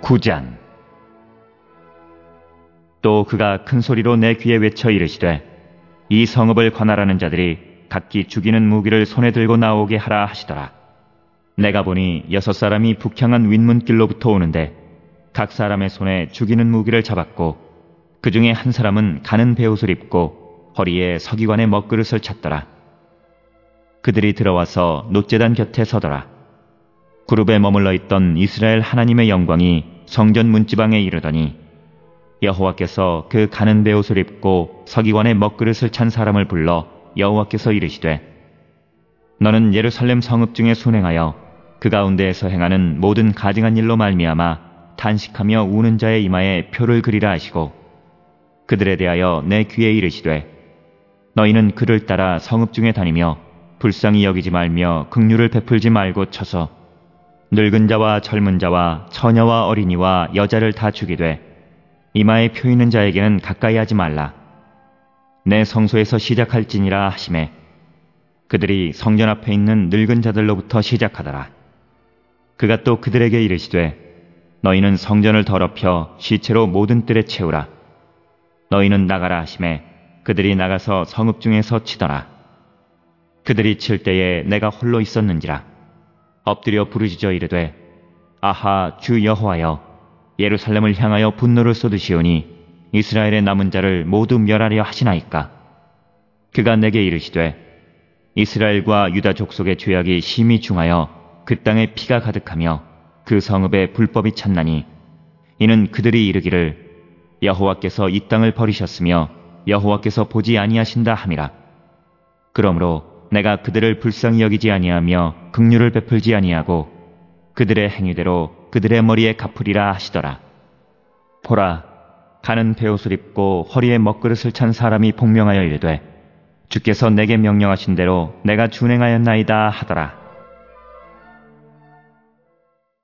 9장. 또 그가 큰 소리로 내 귀에 외쳐 이르시되 이 성읍을 관할하는 자들이 각기 죽이는 무기를 손에 들고 나오게 하라 하시더라. 내가 보니 6사람이 북향한 윗문길로부터 오는데 각 사람의 손에 죽이는 무기를 잡았고 그 중에 한 사람은 가는 베옷을 입고 허리에 서기관의 먹그릇을 찼더라. 그들이 들어와서 놋제단 곁에 서더라. 그룹에 머물러 있던 이스라엘 하나님의 영광이 성전 문지방에 이르더니 여호와께서 그 가는 베옷을 입고 서기관의 먹그릇을 찬 사람을 불러 여호와께서 이르시되 너는 예루살렘 성읍 중에 순행하여 그 가운데에서 행하는 모든 가증한 일로 말미암아 탄식하며 우는 자의 이마에 표를 그리라 하시고 그들에 대하여 내 귀에 이르시되 너희는 그를 따라 성읍 중에 다니며 불쌍히 여기지 말며 긍휼을 베풀지 말고 쳐서 늙은 자와 젊은 자와 처녀와 어린이와 여자를 다 죽이되 이마에 표 있는 자에게는 가까이 하지 말라. 내 성소에서 시작할지니라 하시매 그들이 성전 앞에 있는 늙은 자들로부터 시작하더라. 그가 또 그들에게 이르시되 너희는 성전을 더럽혀 시체로 모든 뜰에 채우라. 너희는 나가라 하시매 그들이 나가서 성읍 중에서 치더라. 그들이 칠 때에 내가 홀로 있었는지라. 엎드려 부르짖어 이르되 아하 주 여호와여 예루살렘을 향하여 분노를 쏟으시오니 이스라엘의 남은 자를 모두 멸하려 하시나이까. 그가 내게 이르시되 이스라엘과 유다 족속의 죄악이 심히 중하여 그 땅에 피가 가득하며 그 성읍에 불법이 찼나니 이는 그들이 이르기를 여호와께서 이 땅을 버리셨으며 여호와께서 보지 아니하신다 함이라. 그러므로 내가 그들을 불쌍히 여기지 아니하며 긍휼을 베풀지 아니하고 그들의 행위대로 그들의 머리에 갚으리라 하시더라. 보라, 가는 베옷을 입고 허리에 먹그릇을 찬 사람이 복명하여 이르되 주께서 내게 명령하신 대로 내가 준행하였나이다 하더라.